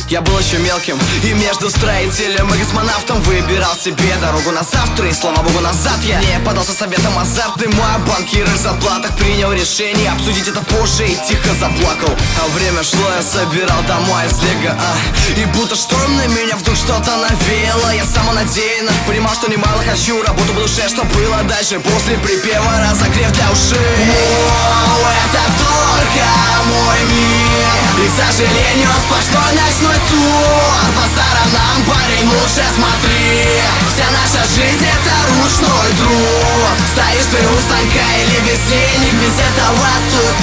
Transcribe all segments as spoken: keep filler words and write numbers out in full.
Я был еще мелким и между строителем и космонавтом выбирал себе дорогу на завтра. И слава богу, назад я не подался советом азартным, а банкир в зарплатах принял решение обсудить это позже и тихо заплакал. А время шло, я собирал домой из лего, а и будто шторм на меня вдруг что-то навеяло. Я самонадеянно понимал, что немало хочу, работу по душе, что было дальше после припева, разогрев для ушей. О, это только мой мир, и, к сожалению, сплошной ночной тур. По сторонам, парень, лучше смотри, вся наша жизнь это ручной труд. Стоишь ты у станка или без денег, без этого тут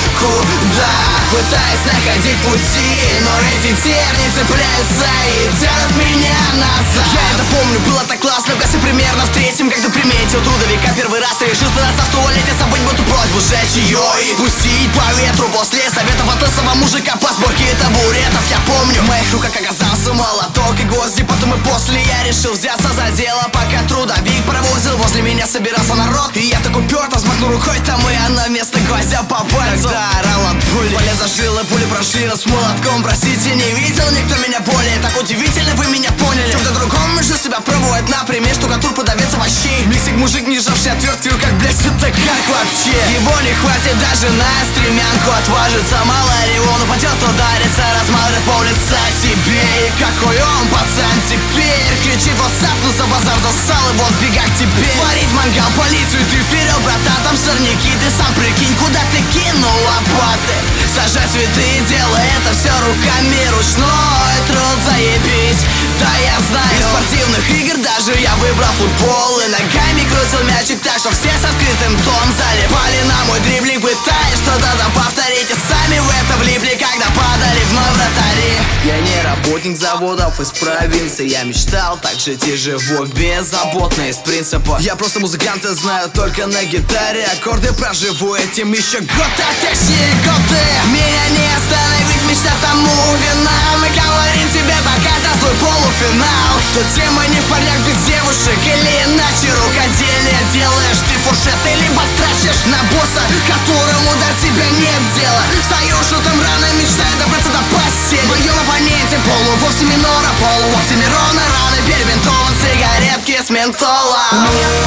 никуда. Пытаюсь находить пути, но эти терни цепляются и тянут меня назад. Я это помню, было так классно, в классе примерно в третьем, когда приметил трудовика первый раз и решил спрятаться в туалете, забыть эту просьбу, сжечь ее и пустить по ветру. После советов от лысого мужика по сборке табуретов я помню, в моих руках оказался молоток и гвозди. Потом и после я решил взяться за дело, пока трудовик паровозил, возле меня собирался народ. И я так уперто взмахнул рукой, там и она вместо гвоздя по пальцу. Тогда орал от пули, поле зажило, пули прошли, но с молотком, простите, не видел никто меня более. Так удивительно, вы меня поняли. Кто-то другом решил себя пробовать, например, штукатур подавец овощей. Миксик мужик, не жавший отвертки, как, блядь, это как вообще? Его не хватит даже на стремянку отважиться. Мало ли он упадет, ударится, размажет пол лица тебе. И какой он пацан теперь, кричит WhatsApp, ну за базар засал, и вот в бегах теперь. Сварить мангал, полицию, ты вперед, братан, там сорняки. Ты сам прикинь, куда ты кинул лопаты. Сажать цветы, делай это все руками, ручной труд, заебись. Да я знаю, из спортивных игр даже я выбрал футбол и ногами крутил мячик так, что все с открытым тон залипали на мой дриблинг, пытаясь что-то там повторить, и сами в это влипли, когда падали вновь вратари. Я не работник заводов из провинции, я мечтал так жить и живу беззаботно из принципа. Я просто музыкант и знаю только на гитаре аккорды, проживу этим еще год, а точнее годы. Меня не остановить, мечта тому вина. Мы говорим тебе пока за свой полуфинал. Тут тема не в парнях без девушек, или иначе рукоделие делаешь ты фуршет, или тратишь на босса, которому до тебя нет дела. Встаешь утром рано, мечтая добраться до постели. В моем оппоненте полу вовсе минора, полу вовсе мирона, раны перебинтован, сигаретки с ментолом.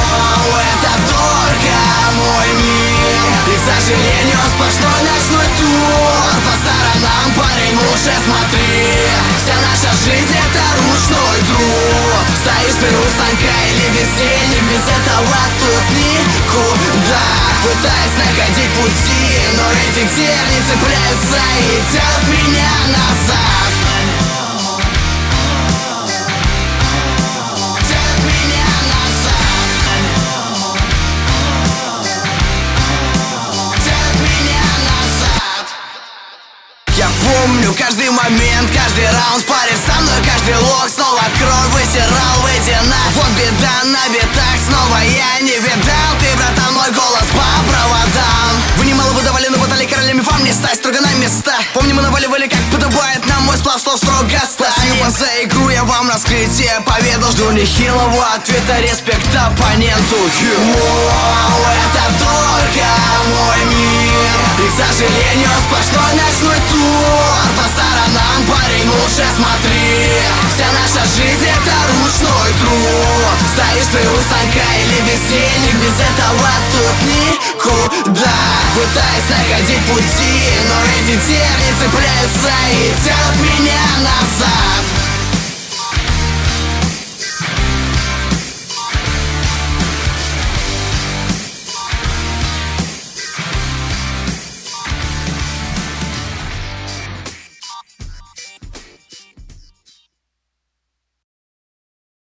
О, это только мой мир, и, к сожалению, сплошной ночной тур. По сторонам, парень, лучше смотри, вся наша жизнь это ручной труд. Стоишь ты у станка или без денег, без этого тут никуда. Пытаюсь находить пути, но эти терни цепляются и тянут меня назад. Тянут меня назад. Тянут меня назад. Я помню каждый момент, каждый раунд в паре со мной, каждый лог снова кровь вытирал, вытянул. Вот беда на битах, снова я не видал. Ты, братан, мой голос по проводам. Вы немало выдавали, но пытали королями вам не стать, строго на места. Помню, мы наваливали, как подобает нам мой сплав, слов строго стань. Спасибо за игру, я вам раскрытие поведал. Жду нехилого ответа, респект оппоненту. Воу, это только мой мир, и, к сожалению, сплошной ночной тур. По сторонам, парень, лучше смотри, вся наша жизнь это ручной труд. Стоишь ты у станка или без денег, без этого тут никуда. Пытаюсь находить пути, но эти терни цепляются и тянут меня назад.